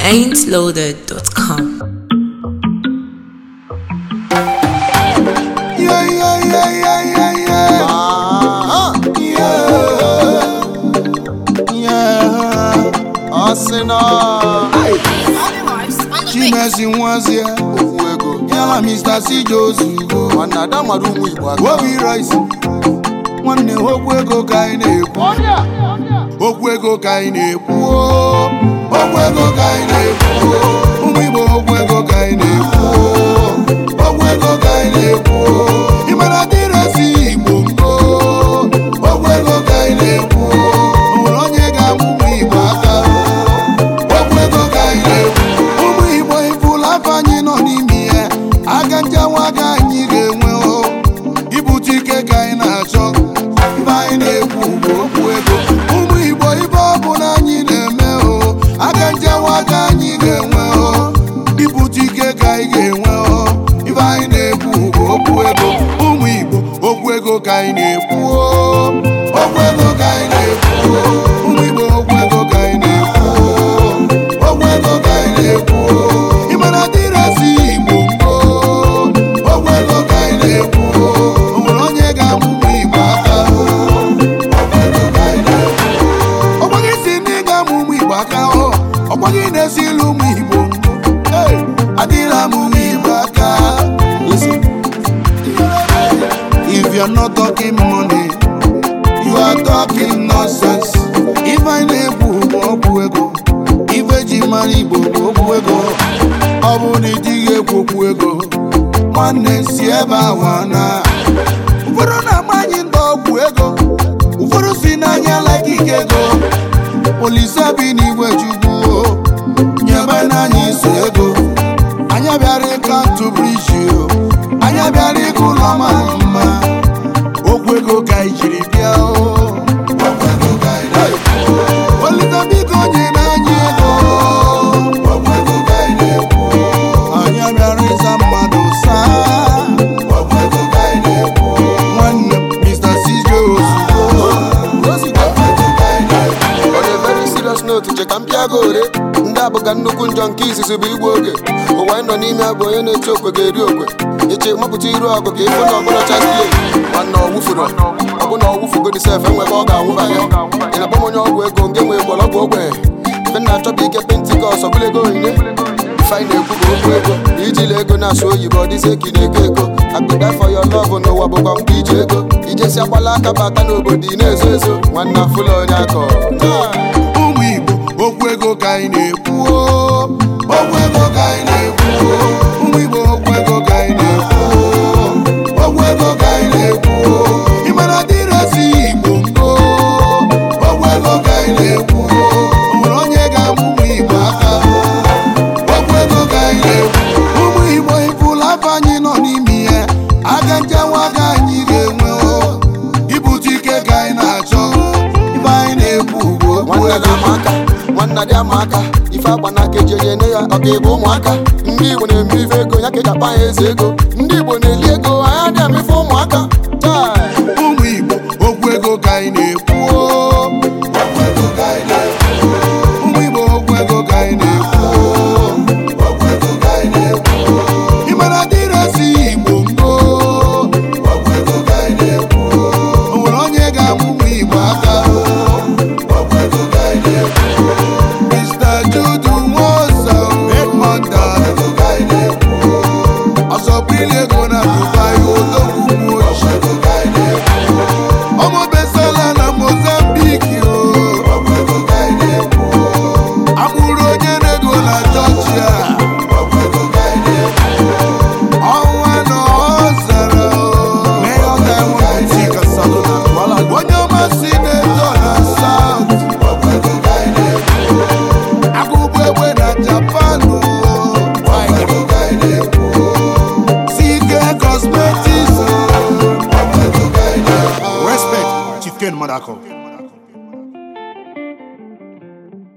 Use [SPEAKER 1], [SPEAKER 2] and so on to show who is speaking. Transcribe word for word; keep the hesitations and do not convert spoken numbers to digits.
[SPEAKER 1] ain't loaded dot com.
[SPEAKER 2] Yeah, yeah, yeah, yeah, yeah, yeah. Uh-huh. Yeah. Yeah. Arsenal. Chimezi Nwazie. Yala Mister C. Jozugo. Wanada marumu Igbo. Obi Rice. Nwanne okwu ego ka anyị na-ekwu. Okwu ego ka anyị na-ekwu. Okwu ego ka anyị na-ekwu. Ụmụ Igbo okwu ego ka anyị na-ekwu. Okwu ego ka anyị na-ekwu. Ịmara dịresi Igbo mbụ. Okwu ego ka anyị na-ekwu. O nwere onye ga-amụ ụmụ Igbo aka. Okwu ego ka anyị na-ekwu. Ụmụ Igbo ifụla afọ anyị nọ n'ime ya. Aka njanwa aka anyị ga-enwe o. Ibute ike ka anyị na-achọ. Ibe anyị na-ekwu bụ okwu ego. Ụmụ Igbo ibe ọ bụla anyị na-eme o. Aka njanwa aka anyị ga-enwe o. Ibute ike ka anyị ga-enwe o. Ibe anyị na-ekwu bụ okwu ego. Ụmụ Igbo okwu ego ka anyị na-ekwu o. Okwu ego ka anyị na-ekwu o. Ụmụ Igbo okwu ego ka anyị na-ekwu o. Okwu ego ka anyị na-ekwu o. Ịmara dịresi Igbo mbụ. Okwu ego ka anyị na-ekwu o. O nwere onye ga-amụ ụmụ Igbo aka. Okwu ego ka anyị na-ekwu o. Ọkwa gị si ndị ga-amụ ụmụ Igbo aka o. Ọkwa gị na-esi ilu ụmụ Igbo. Hey, adịla m ụmụ Igbo aka. Listen. If you're not talking money, you are talking nonsense. If I na-ekwu okwu ego, ife ji mara Igbo bụ okwu ego. Ọ bụ na ịdịghị ekwu okwu ego, nwanne si ebe ahụ na. Ụfọdụ na-agba anyị ndị ọgwụ ego, ụfọdụ si n'anya like ike ego. Olise bi n'igwe Chukwu o, nyebe n'anya isi ego. Anyị bịara ịka ntụbriji o, anyị bịara ịga ụlọ mara mma. Okwu ego ka anyị jiri bịa o. Okwu ego ka anyị na-ekwu o. Olise biko nye n'anya ego. Okwu ego ka anyị na-ekwu o. Anyị bịara ịza mmadụ saa. Okwu ego ka anyị na-ekwu o. Nwanne m Mister C. Jozugo. Okwu ego ka anyị na-ekwu o.
[SPEAKER 3] On a very serious note, je ka m pịa gị ore. Ndị abụga nnukwu njọ nke izizi bụ igwe oge. Ụwa anyị nọ n'ime abụ onye na-eti okwe ga-eri okwe. Eche mapụta iru ọgụ ka ịfụ na ọbụla chaslie. Nwanne ọwụfuru ọbụna ọwụfugo dị sef enwebe ọ ga-anwụba ya. Ị na-akpọ m onye ọgwụ ego nke nwee mgbọrọgwụ ogbenye. Ife na-achọba ike pentikọs ọbụla ego onyinye. Ife anyị na-ekwu bụ okwu ego. Ijile ego na-asụ oyibo ọ dịzie ka ị na-ego ego. Akpịda for your love n'ụwa bụkwa mkpa iji ego. Ijesi akwala aka bata n'obodo ị na-ezo ezo. Nwanne afụla onye akọ.
[SPEAKER 2] Ụmụ Igbo okwu ego ka anyị na-ekwu o. Okwu ego ka anyị na-ekwu o. Ụmụ Igbo okwu ego ka anyị na-ekwu o. Okwu ego ka anyị na-ekwu o. Ịmara dịresi Igbo mbụ. Okwu ego ka anyị na-ekwu o. O nwere onye ga-amụ ụmụ Igbo aka. Okwu ego ka anyị na-ekwu. Ụmụ Igbo ifụla afọ anyị nọ n'ime ya. Aka njanwa aka anyị ga-enwe o. Ibute ike ka anyị na-achọ. Ife anyị na-ekwu bụ okwu ego.
[SPEAKER 3] Nwanna dị ama aka ife agba n'aka eji enye nne ya ọka ịbụ ụmụaka. Ndị Igbo na-eme ife ego ya ka eji akpa ya eze ego. Ndị Igbo na-eli ego anya dị emefe ụmụaka.
[SPEAKER 2] Ụmụ Igbo okwu ego ka anyị na-ekwu o. Okwu ego ka anyị na-ekwu o. Ụmụ Igbo okwu ego ka anyị na-ekwu o. Okwu ego ka anyị na-ekwu o. Ịmara dịresi Igbo mbụ. Okwu ego ka anyị na-ekwu o. O nwere onye ga-amụ ụmụ Igbo aka. Okwu ego ka anyị na-ekwu o. Mister Jude Nwosa Edmonda. Okwu ego ka anyị na-ekwu o. Ọsọ bili ego na Dubai odogwu bụ ochi. Okwu ego ka anyị na-ekwu o. Ọmụ besala na Mozambique o. Okwu ego ka anyị na-ekwu o. Amụrụ onye na-ego na Georgia. Okwu ego ka anyị na-ekwu o. Ọnwa na ọzara o. Mayor Diamond Chika Salona. Onye ọmasị na-eto na South. Okwu ego ka anyị na-ekwu o. Agụgụ egbe na Japan o. Okwu ego ka anyị na-ekwu o. Sike Cosmetics o. Okwu ego ka anyị na-ekwu o. Respect Chief Ken Madako.